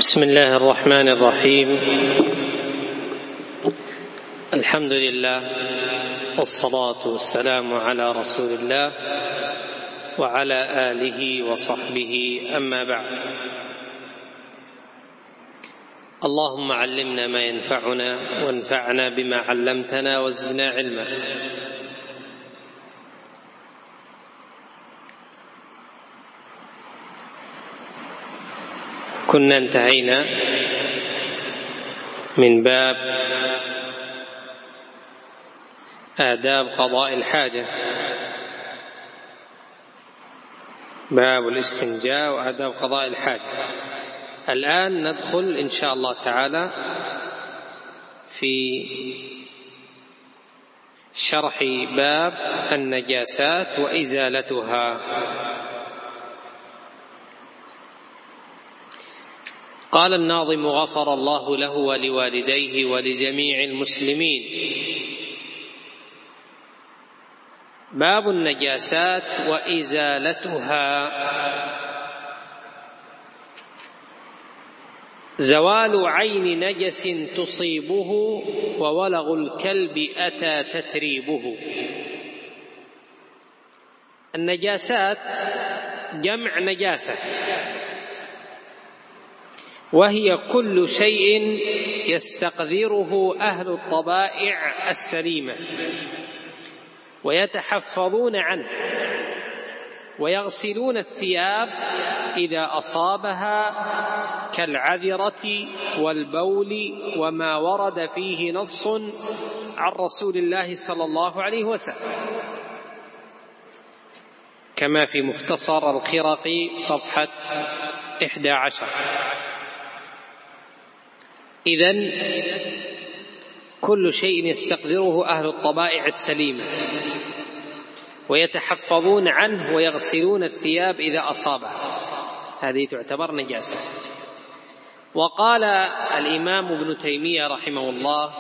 بسم الله الرحمن الرحيم. الحمد لله والصلاة والسلام على رسول الله وعلى آله وصحبه، أما بعد. اللهم علمنا ما ينفعنا وانفعنا بما علمتنا وزدنا علما. كنا انتهينا من باب آداب قضاء الحاجة، باب الاستنجاء وآداب قضاء الحاجة. الآن ندخل إن شاء الله تعالى في شرح باب النجاسات وإزالتها. قال الناظم: غفر الله له ولوالديه ولجميع المسلمين. باب النجاسات وإزالتها. زوال عين نجس تصيبه وولغ الكلب أتى تتريبه. النجاسات جمع نجاسة، وهي كل شيء يستقذره أهل الطبائع السليمة ويتحفظون عنه ويغسلون الثياب إذا أصابها، كالعذرة والبول وما ورد فيه نص عن رسول الله صلى الله عليه وسلم، كما في مختصر الخرقي صفحة 11. إذن كل شيء يستقذره أهل الطبائع السليمة ويتحفظون عنه ويغسلون الثياب إذا أصابها، هذه تعتبر نجاسة. وقال الإمام ابن تيمية رحمه الله: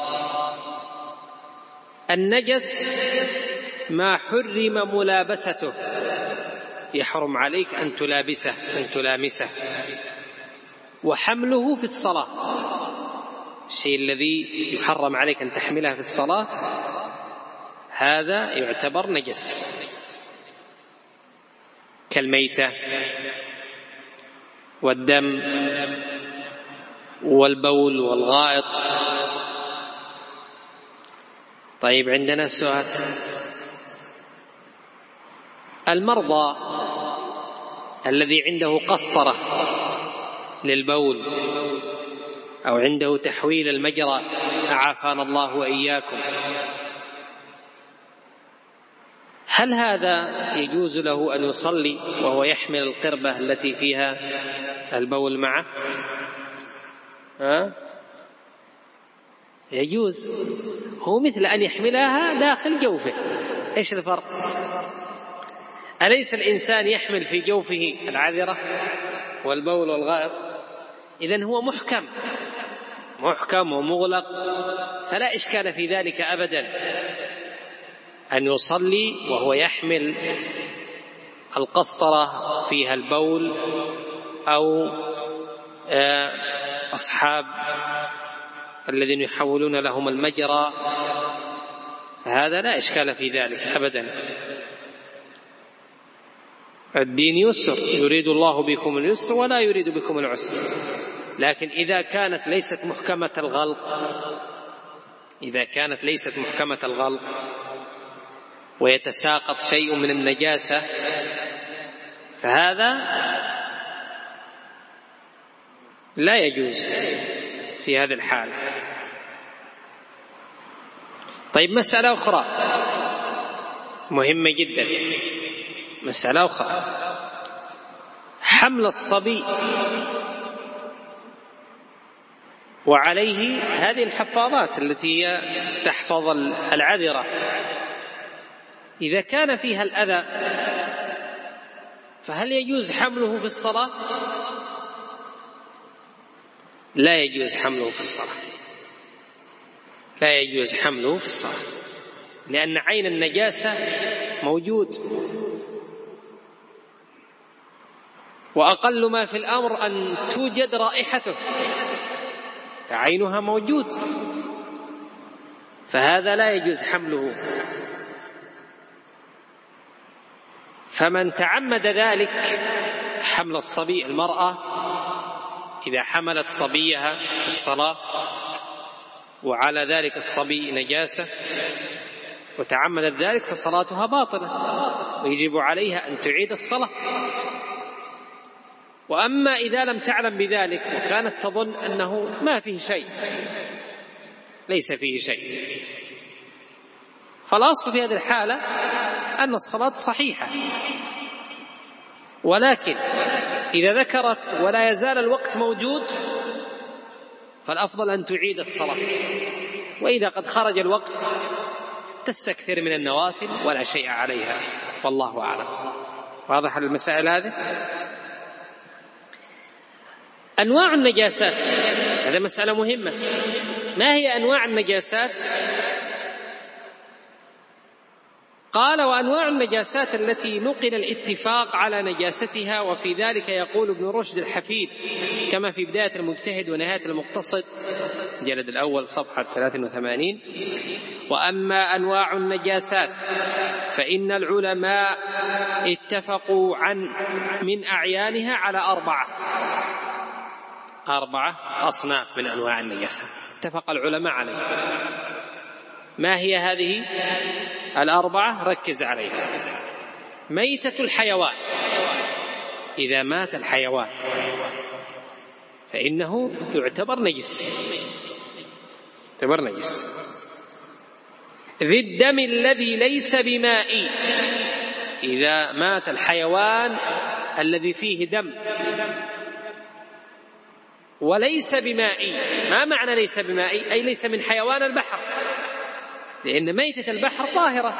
النجس ما حرم ملابسته، يحرم عليك أن تلامسه، وحمله في الصلاة، الشيء الذي يحرم عليك أن تحمله في الصلاة هذا يعتبر نجس، كالميتة والدم والبول والغائط. طيب، عندنا سؤال: المرضى الذي عنده قسطرة للبول أو عنده تحويل المجرى، أعافانا الله وإياكم، هل هذا يجوز له أن يصلي وهو يحمل القربة التي فيها البول معه؟ يجوز، هو مثل أن يحملها داخل جوفه. إيش الفرق؟ أليس الإنسان يحمل في جوفه العذرة والبول والغائط؟ إذن هو محكم ومغلق، فلا إشكال في ذلك أبدا أن يصلي وهو يحمل القسطرة فيها البول، أو أصحاب الذين يحولون لهم المجرى، فهذا لا إشكال في ذلك أبدا. الدين يسر، يريد الله بكم اليسر ولا يريد بكم العسر. لكن إذا كانت ليست محكمة الغلق ويتساقط شيء من النجاسة، فهذا لا يجوز في هذه الحالة. طيب، مسألة أخرى مهمة جدا، مسألة أخرى: حمل الصبي وعليه هذه الحفاظات التي تحفظ العذرة، إذا كان فيها الأذى فهل يجوز حمله في الصلاة؟ لا يجوز حمله في الصلاة، لأن عين النجاسة موجود. وأقل ما في الأمر أن توجد رائحته، فعينها موجود، فهذا لا يجوز حمله. فمن تعمد ذلك حمل الصبي، المرأة إذا حملت صبيها في الصلاة وعلى ذلك الصبي نجاسة وتعمدت ذلك فصلاتها باطلة ويجب عليها أن تعيد الصلاة. وأما إذا لم تعلم بذلك وكانت تظن أنه ما فيه شيء، ليس فيه شيء، فالأصل في هذه الحالة أن الصلاة صحيحة. ولكن إذا ذكرت ولا يزال الوقت موجود فالأفضل أن تعيد الصلاة، وإذا قد خرج الوقت تستكثر من النوافل ولا شيء عليها، والله أعلم. واضح المسائل هذه؟ أنواع النجاسات، هذا مسألة مهمة. ما هي أنواع النجاسات؟ قال: وأنواع النجاسات التي نقل الاتفاق على نجاستها، وفي ذلك يقول ابن رشد الحفيد كما في بداية المجتهد ونهاية المقتصد الجلد الأول صفحة 83: وأما أنواع النجاسات فإن العلماء اتفقوا من أعيانها على أربعة أصناف من أنواع النجاسات، اتفق العلماء عليها. ما هي هذه الأربعة؟ ركز عليها. ميتة الحيوان، إذا مات الحيوان فإنه يعتبر نجس. ذي الدم الذي ليس بمائي، إذا مات الحيوان الذي فيه دم وليس بمائي. ما معنى ليس بمائي؟ أي ليس من حيوان البحر، لأن ميتة البحر طاهرة.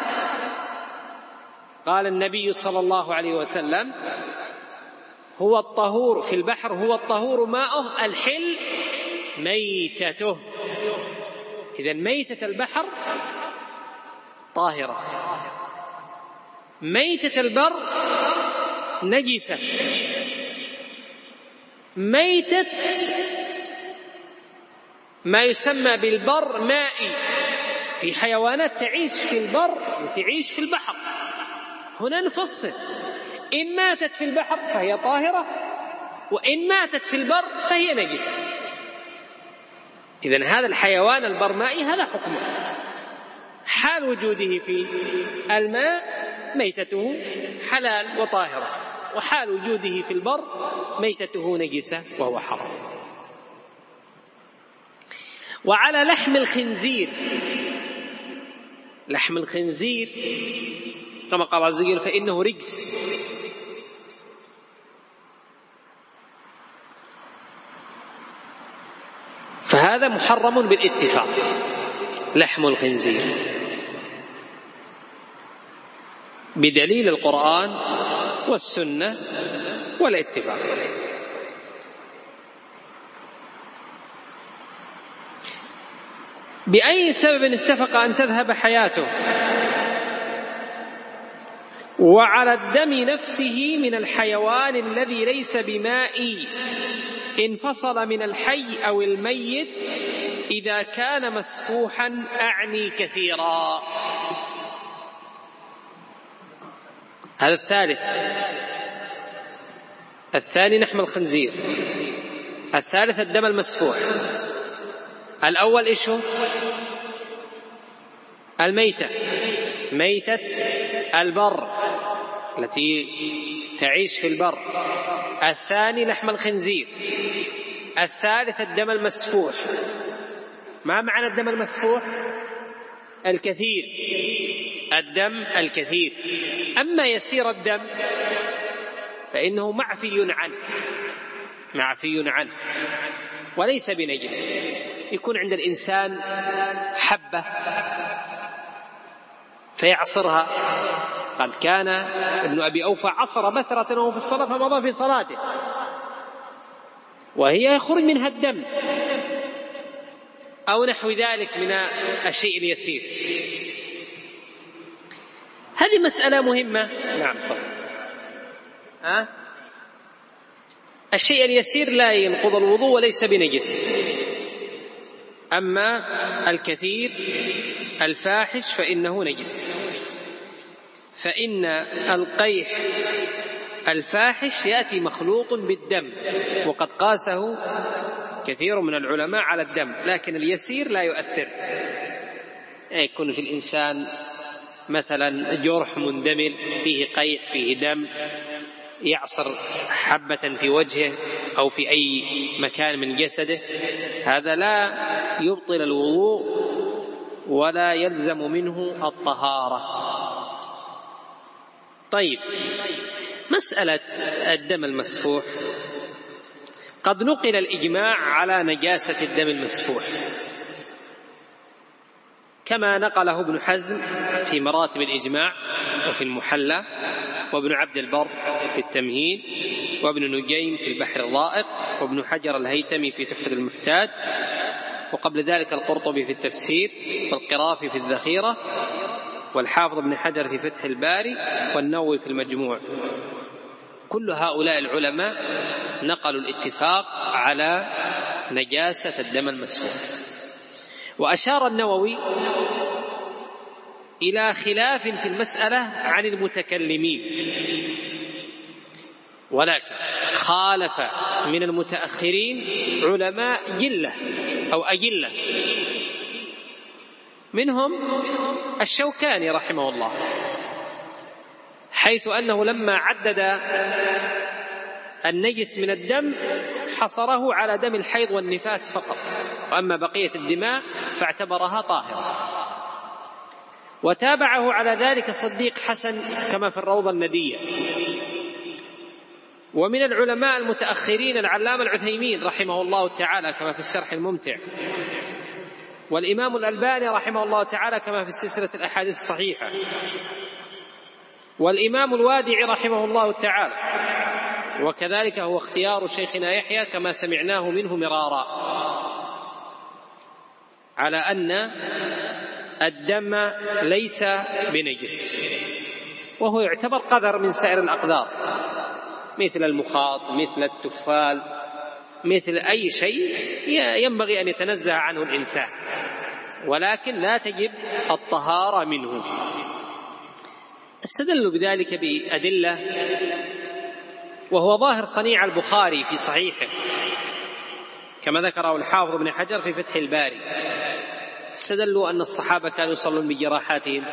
قال النبي صلى الله عليه وسلم: هو الطهور في البحر، هو الطهور ماؤه الحل ميتته. إذن ميتة البحر طاهرة. ميتة البر نجسة. ميتة ما يسمى بالبر مائي، في حيوانات تعيش في البر وتعيش في البحر. هنا نفصل: إن ماتت في البحر فهي طاهرة، وإن ماتت في البر فهي نجسة. إذن هذا الحيوان البرمائي هذا حكمه، حال وجوده في الماء ميتته حلال وطاهرة، وحال وجوده في البر ميتته نجسة وهو حرام. وعلى لحم الخنزير، لحم الخنزير كما قال عز وجل: فإنه رجس. فهذا محرم بالاتفاق، لحم الخنزير، بدليل القرآن والسنة والاتفاق. بأي سبب اتفق أن تذهب حياته؟ وعلى الدم نفسه من الحيوان الذي ليس بمائي انفصل من الحي أو الميت إذا كان مسفوحا، أعني كثيرا. هذا الثالث. الثاني لحم الخنزير، الثالث الدم المسفوح. الأول إيش هو؟ الميتة، ميتة البر التي تعيش في البر. الثاني لحم الخنزير. الثالث الدم المسفوح. ما معنى الدم المسفوح؟ الكثير، الدم الكثير. أما يسير الدم فإنه معفي عنه وليس بنجس. يكون عند الإنسان حبة فيعصرها، قد كان ابن أبي أوفى عصر بثرة وهو في الصلاة فمضى في صلاته، وهي يخرج منها الدم أو نحو ذلك من الشيء اليسير. هذه مسألة مهمة. نعم، الشيء اليسير لا ينقض الوضوء وليس بنجس، أما الكثير الفاحش فإنه نجس. فإن القيح الفاحش يأتي مخلوط بالدم، وقد قاسه كثير من العلماء على الدم، لكن اليسير لا يؤثر. يكون في الإنسان مثلا جرح مندمل فيه قيح فيه دم، يعصر حبة في وجهه أو في أي مكان من جسده، هذا لا يبطل الوضوء ولا يلزم منه الطهارة. طيب، مسألة الدم المسفوح، قد نقل الإجماع على نجاسة الدم المسفوح كما نقله ابن حزم في مراتب الإجماع وفي المحلى، وابن عبد البر في التمهيد، وابن نجيم في البحر الرائق، وابن حجر الهيتمي في تحفة المحتاج، وقبل ذلك القرطبي في التفسير، والقرافي في الذخيرة، والحافظ ابن حجر في فتح الباري، والنووي في المجموع. كل هؤلاء العلماء نقلوا الاتفاق على نجاسة الدم المسفوح. وأشار النووي إلى خلاف في المسألة عن المتكلمين، ولكن خالف من المتأخرين علماء جلة أو أجلة، منهم الشوكاني رحمه الله، حيث أنه لما عدد النجس من الدم حصره على دم الحيض والنفاس فقط، وأما بقية الدماء فاعتبرها طاهرة. وتابعه على ذلك صديق حسن كما في الروضة الندية. ومن العلماء المتأخرين العلامة العثيمين رحمه الله تعالى كما في الشرح الممتع، والإمام الألباني رحمه الله تعالى كما في سلسلة الأحاديث الصحيحة، والإمام الوادعي رحمه الله تعالى، وكذلك هو اختيار شيخنا يحيى كما سمعناه منه مرارا، على أن الدم ليس بنجس، وهو يعتبر قذر من سائر الأقذار، مثل المخاط، مثل التفال، مثل أي شيء ينبغي أن يتنزه عنه الإنسان، ولكن لا تجب الطهارة منه. استدلوا بذلك بأدلة، وهو ظاهر صنيع البخاري في صحيحه كما ذكره الحافظ ابن حجر في فتح الباري. استدلوا أن الصحابة كانوا يصلون بجراحاتهم،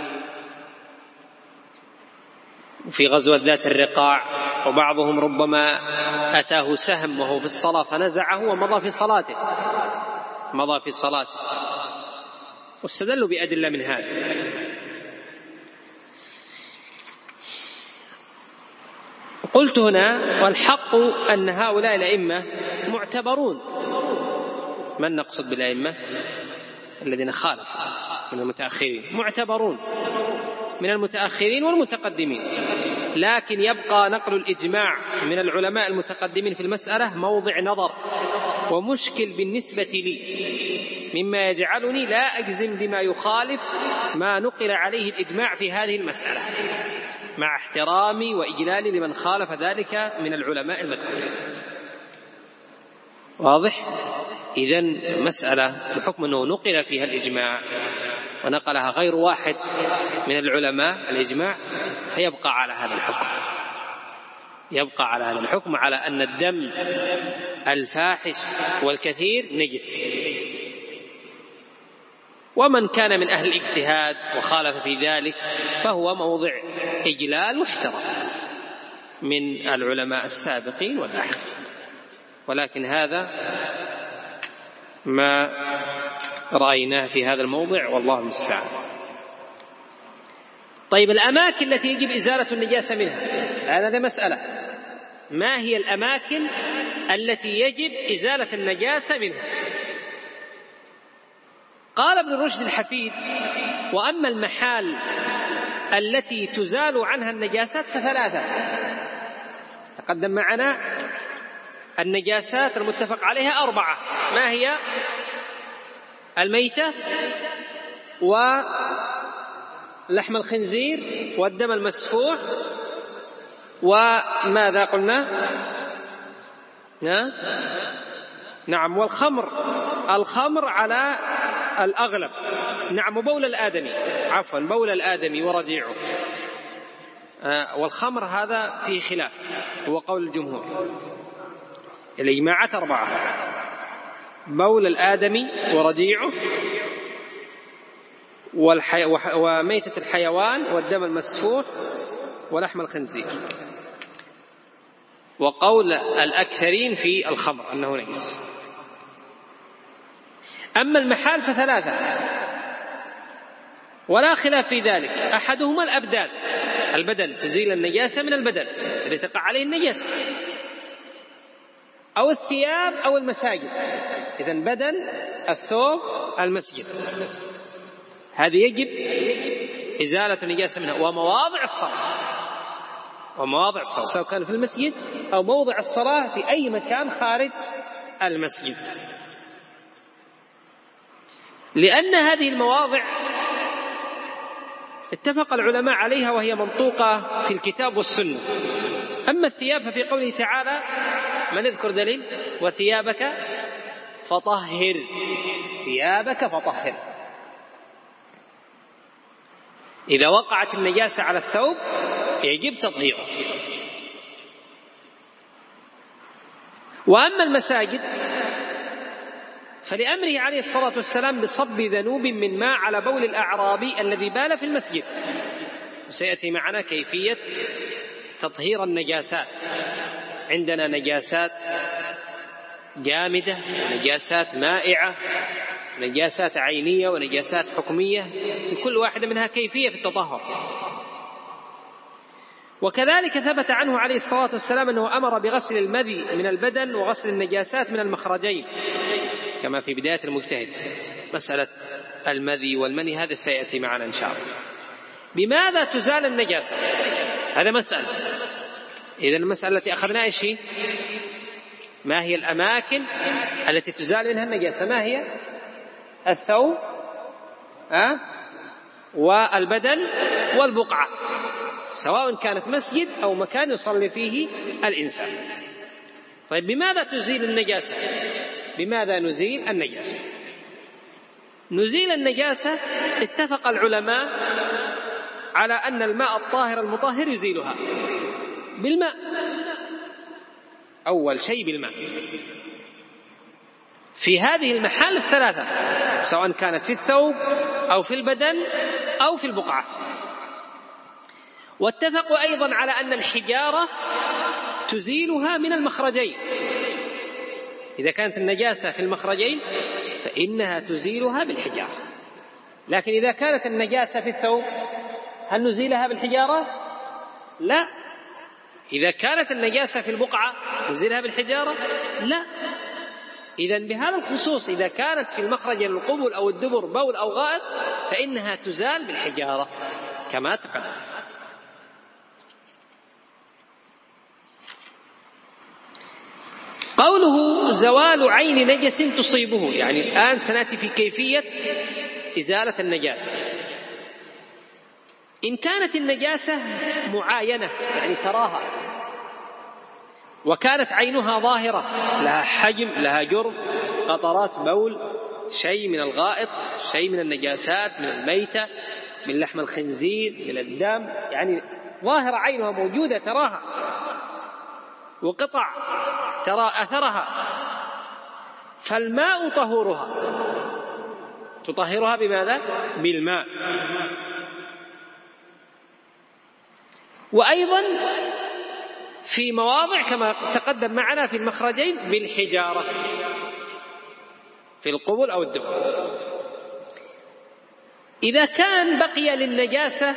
وفي غزوة ذات الرقاع، وبعضهم ربما أتاه سهم وهو في الصلاة فنزعه ومضى في صلاته، واستدلوا بأدلة من هذا. قلت هنا والحق أن هؤلاء الأئمة معتبرون. من نقصد بالأئمة؟ الذين خالفوا من المتأخرين، معتبرون من المتأخرين والمتقدمين، لكن يبقى نقل الإجماع من العلماء المتقدمين في المسألة موضع نظر ومشكل بالنسبة لي، مما يجعلني لا أجزم بما يخالف ما نقل عليه الإجماع في هذه المسألة، مع احترامي وإجلالي لمن خالف ذلك من العلماء المذكورين. واضح؟ إذن مسألة بحكم أنه نقل فيها الإجماع ونقلها غير واحد من العلماء الإجماع، فيبقى على هذا الحكم، على أن الدم الفاحش والكثير نجس. ومن كان من أهل الاجتهاد وخالف في ذلك فهو موضع إجلال واحترام من العلماء السابقين والآخرين، ولكن هذا ما رأيناه في هذا الموضع والله المستعان. طيب، الأماكن التي يجب إزالة النجاسة منها، هذا مسألة. ما هي الأماكن التي يجب إزالة النجاسة منها؟ قال ابن رشد الحفيد: وأما المحال التي تزال عنها النجاسات فثلاثة. تقدم معنا النجاسات المتفق عليها 4. ما هي؟ الميتة، ولحم الخنزير، والدم المسفوح، وماذا قلنا؟ نعم. والخمر، الخمر على الأغلب. نعم. وبول الآدمي، عفوا، بول الآدمي ورجيعه. والخمر هذا فيه خلاف، هو قول الجمهور. الإجماعات 4: بول الآدمي ورجيعه، وميتة الحيوان، والدم المسفوح، ولحم الخنزير. وقول الأكثرين في الخمر أنه نجس. أما المحال ف3 ولا خلاف في ذلك. أحدهما الأبدان، البدن، تزيل النجاسة من البدن الذي تقع عليه النجاسة، أو الثياب أو المساجد. إذن بدن، الثوب، المسجد، هذه يجب إزالة النجاسة منها. ومواضع الصلاة، ومواضع الصلاة سواء كان في المسجد أو موضع الصلاة في أي مكان خارج المسجد، لأن هذه المواضع اتفق العلماء عليها وهي منطوقة في الكتاب والسنة. أما الثياب ففي قوله تعالى، ما نذكر دليل؟ وثيابك فطهر، ثيابك فطهر. إذا وقعت النجاسة على الثوب يجب تطهيره. وأما المساجد فلأمره عليه الصلاة والسلام بصب ذنوب من ماء على بول الأعرابي الذي بال في المسجد. وسيأتي معنا كيفية تطهير النجاسات. عندنا نجاسات جامدة، ونجاسات مائعة، نجاسات عينية، ونجاسات حكمية، لكل واحدة منها كيفية في التطهر. وكذلك ثبت عنه عليه الصلاة والسلام أنه أمر بغسل المذي من البدن وغسل النجاسات من المخرجين، كما في بداية المجتهد. مسألة المذي والمني هذا سيأتي معنا إن شاء الله. بماذا تزال النجاسة؟ هذا مسألة. إذن المسألة التي أخذناها إيش هي؟ ما هي الأماكن التي تزال منها النجاسة؟ ما هي؟ الثوب، والبدن، والبقعة، سواء كانت مسجد أو مكان يصلي فيه الإنسان. طيب، بماذا تزيل النجاسة؟ بماذا نزيل النجاسة؟ نزيل النجاسة اتفق العلماء على أن الماء الطاهر المطهر يزيلها بالماء. أول شيء بالماء في هذه المحال 3، سواء كانت في الثوب أو في البدن أو في البقعة. واتفقوا أيضا على أن الحجارة تزيلها من المخرجين. إذا كانت النجاسة في المخرجين فإنها تزيلها بالحجارة. لكن إذا كانت النجاسة في الثوب هل نزيلها بالحجارة؟ لا. إذا كانت النجاسة في البقعة نزيلها بالحجارة؟ لا. إذن بهذا الخصوص إذا كانت في المخرج القبل أو الدبر بول أو غائط فإنها تزال بالحجارة كما تقدم. قوله زوال عين نجس تصيبه، يعني الآن سنأتي في كيفية إزالة النجاسة. إن كانت النجاسة معاينة، يعني تراها، وكانت عينها ظاهرة، لها حجم، لها جرم، قطرات بول، شيء من الغائط، شيء من النجاسات، من الميتة، من لحم الخنزير، من الدم، يعني ظاهرة، عينها موجودة تراها، وقطع ترى أثرها، فالماء طهورها، تطهرها بماذا؟ بالماء. وأيضا في مواضع كما تقدم معنا في المخرجين بالحجارة، في القبل أو الدبر. إذا كان بقي للنجاسة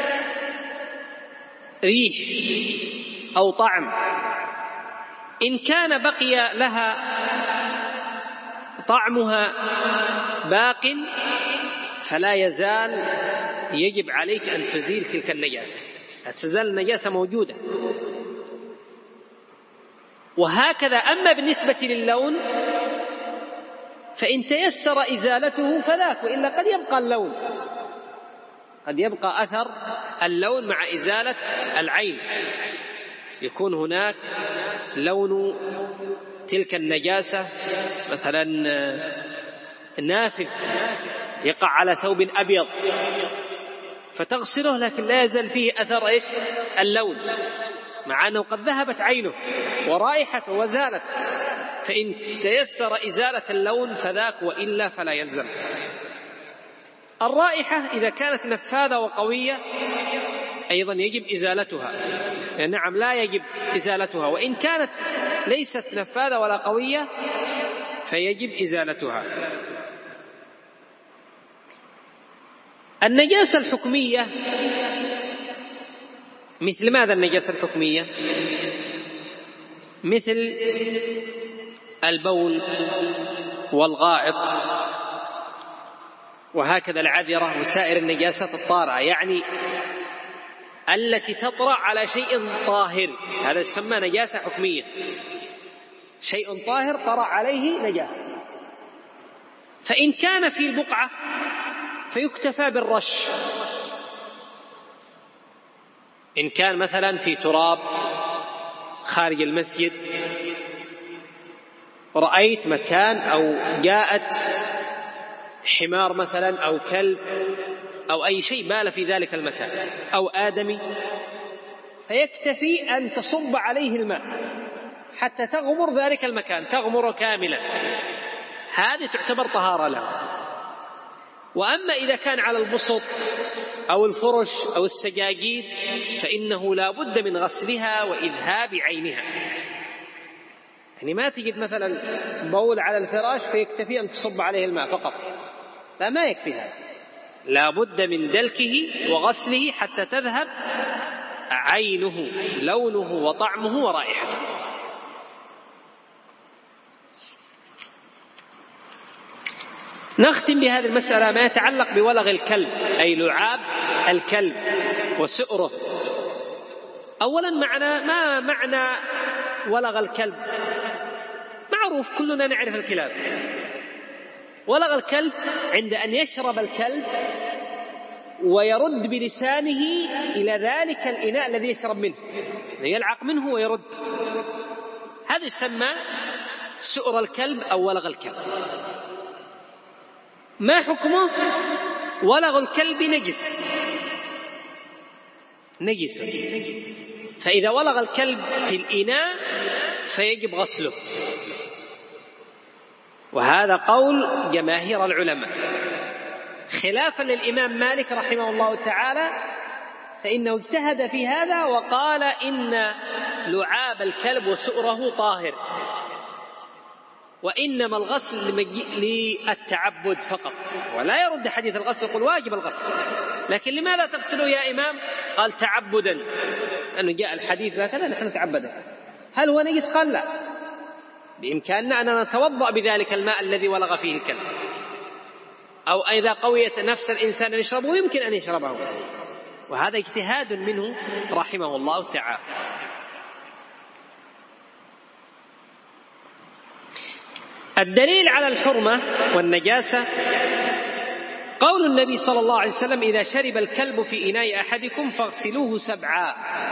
ريح أو طعم، إن كان بقي لها طعمها باق فلا يزال، يجب عليك أن تزيل تلك النجاسة، لا تزال النجاسة موجودة. وهكذا. أما بالنسبة للون فإن تيسر إزالته فذاك، وإلا قد يبقى اللون، قد يبقى أثر اللون مع إزالة العين، يكون هناك لون تلك النجاسة مثلا نافذ يقع على ثوب أبيض فتغسله لكن لا يزال فيه أثر إيش؟ اللون، مع أنه قد ذهبت عينه ورائحته وزالت، فإن تيسر إزالة اللون فذاك، وإلا فلا يلزم. الرائحة إذا كانت نفاذة وقوية أيضا يجب إزالتها، يعني نعم لا يجب إزالتها، وإن كانت ليست نفاذة ولا قوية فيجب إزالتها. النجاسة الحكمية مثل ماذا؟ النجاسة الحكمية مثل البول والغائط وهكذا العذرة وسائر النجاسات الطارئة، يعني التي تطرأ على شيء طاهر، هذا يسمى نجاسة حكمية، شيء طاهر طرأ عليه نجاسة. فإن كان في البقعة فيكتفى بالرش، إن كان مثلا في تراب خارج المسجد، رأيت مكان أو جاءت حمار مثلا أو كلب أو أي شيء بال في ذلك المكان أو آدمي، فيكتفي أن تصب عليه الماء حتى تغمر ذلك المكان، تغمر كاملا، هذه تعتبر طهارة له. وأما إذا كان على البسط أو الفرش أو السجاجيد فإنه لا بد من غسلها وإذهاب عينها، يعني ما تجد مثلا بول على الفراش فيكتفي أن تصب عليه الماء فقط، لا، ما يكفي هذا، لا بد من دلكه وغسله حتى تذهب عينه، لونه وطعمه ورائحته. نختم بهذه المسألة ما يتعلق بولغ الكلب، أي لعاب الكلب وسؤره. أولا ما معنى ولغ الكلب؟ معروف، كلنا نعرف الكلاب. ولغ الكلب عند أن يشرب الكلب ويرد بلسانه إلى ذلك الإناء الذي يشرب منه، يلعق منه ويرد، هذا يسمى سؤر الكلب أو ولغ الكلب. ما حكمه؟ ولغ الكلب نجس، فإذا ولغ الكلب في الإناء فيجب غسله، وهذا قول جماهير العلماء، خلافا للإمام مالك رحمه الله تعالى، فإنه اجتهد في هذا وقال إن لعاب الكلب وسؤره طاهر، وإنما الغسل للتعبد فقط، ولا يرد حديث الغسل، يقول واجب الغسل، لكن لماذا تغسله يا إمام؟ قال تعبدا، أنه جاء الحديث هكذا نحن نتعبده. هل هو نجس؟ قال لا، بإمكاننا أن نتوضأ بذلك الماء الذي ولغ فيه الكلب، أو إذا قويت نفس الإنسان أن يشربه يمكن أن يشربه، وهذا اجتهاد منه رحمه الله تعالى. الدليل على الحرمة والنجاسة قول النبي صلى الله عليه وسلم: إذا شرب الكلب في إناء أحدكم فاغسلوه 7،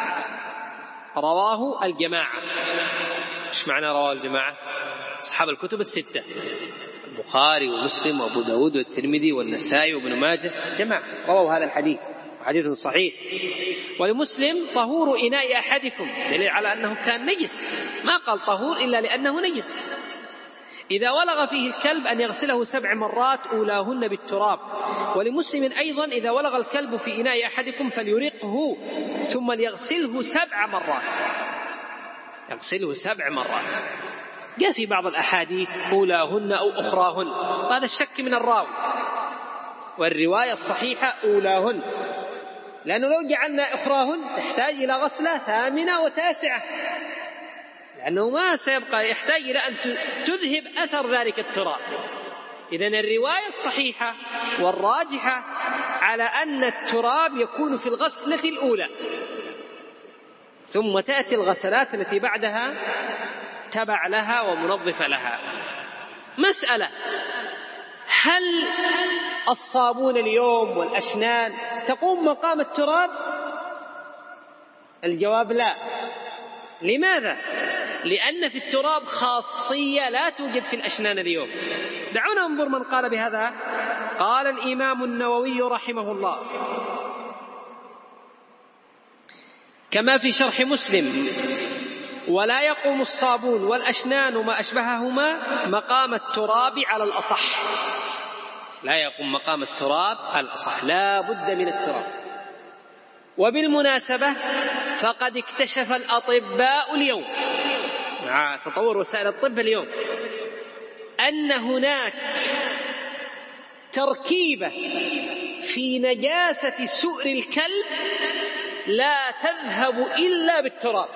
رواه الجماعة. إيش معنى رواه الجماعة؟ أصحاب الكتب الستة، البخاري ومسلم وأبو داود والترمذي والنسائي وابن ماجه، جماعة رووا هذا الحديث، حديث صحيح. ولمسلم: طهور إناء أحدكم، دليل على أنه كان نجس، ما قال طهور إلا لأنه نجس. إذا ولغ فيه الكلب أن يغسله 7 مرات أولاهن بالتراب. ولمسلم أيضا: إذا ولغ الكلب في إناء أحدكم فليرقه ثم ليغسله 7 مرات، يغسله 7 مرات. جاء في بعض الأحاديث أولاهن أو أخراهن، هذا الشك من الراوي، والرواية الصحيحة أولاهن، لأنه لو جعلنا أخراهن تحتاج إلى غسلة 8 و9، لأنه ما سيبقى، يحتاج إلى أن تذهب أثر ذلك التراب. إذن الرواية الصحيحة والراجحة على أن التراب يكون في الغسلة الأولى، ثم تأتي الغسلات التي بعدها تبع لها ومنظفة لها. مسألة: هل الصابون اليوم والأشنان تقوم مقام التراب؟ الجواب لا. لماذا؟ لأن في التراب خاصية لا توجد في الأشنان اليوم. دعونا ننظر من قال بهذا. قال الإمام النووي رحمه الله كما في شرح مسلم: ولا يقوم الصابون والأشنان وما أشبههما مقام التراب على الأصح. لا يقوم مقام التراب على الأصح، لا بد من التراب. وبالمناسبة فقد اكتشف الأطباء اليوم مع تطور وسائل الطب اليوم أن هناك تركيبة في نجاسة سؤر الكلب لا تذهب إلا بالتراب.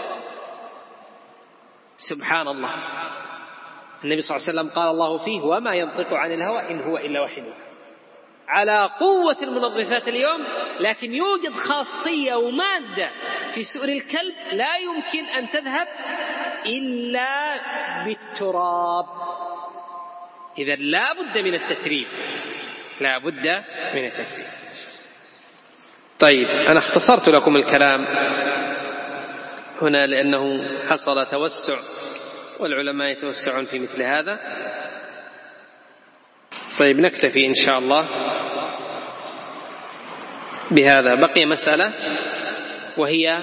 سبحان الله. النبي صلى الله عليه وسلم قال الله فيه: وما ينطق عن الهوى إن هو إلا وحي يوحى. على قوة المنظفات اليوم، لكن يوجد خاصية ومادة في سؤر الكلب لا يمكن أن تذهب إلا بالتراب. إذن لا بد من التتريب، لا بد من التتريب. طيب، أنا اختصرت لكم الكلام هنا لأنه حصل توسع والعلماء يتوسعون في مثل هذا. طيب، نكتفي إن شاء الله بهذا. بقي مسألة وهي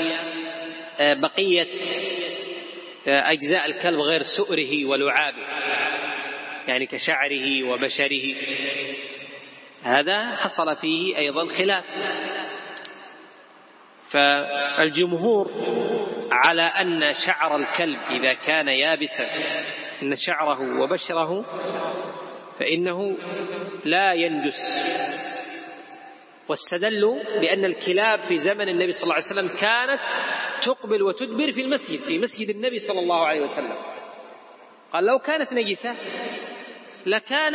بقية أجزاء الكلب غير سؤره ولعابه، يعني كشعره وبشره. هذا حصل فيه أيضا خلاف، فالجمهور على أن شعر الكلب إذا كان يابسا، أن شعره وبشره فإنه لا ينجس. واستدلوا بأن الكلاب في زمن النبي صلى الله عليه وسلم كانت تقبل وتدبر في المسجد، في مسجد النبي صلى الله عليه وسلم. قال لو كانت نجسة لكان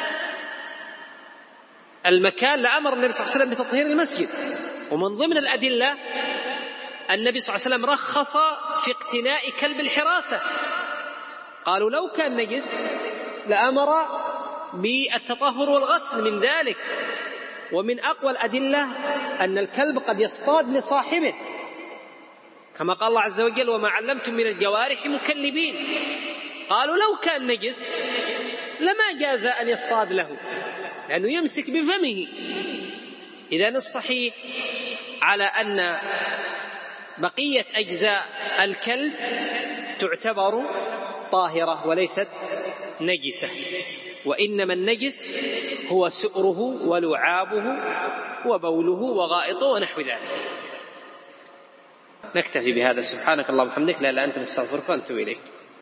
المكان لأمر النبي صلى الله عليه وسلم بتطهير المسجد. ومن ضمن الأدلة النبي صلى الله عليه وسلم رخص في اقتناء كلب الحراسة. قالوا لو كان نجس لأمر بالتطهر والغسل من ذلك. ومن أقوى الأدلة أن الكلب قد يصطاد لصاحبه، كما قال الله عز وجل: وما علمتم من الجوارح مكلبين. قالوا لو كان نجس لما جاز أن يصطاد له، لأنه يمسك بفمه. إذن الصحيح على أن بقية أجزاء الكلب تعتبر طاهرة وليست نجسة، وإنما النجس هو سؤره ولعابه وبوله وغائطه ونحو ذلك. نكتفي بهذا. سبحانك اللهم وبحمدك، لا إله إلا أنت، نستغفرك ونتوب إليك.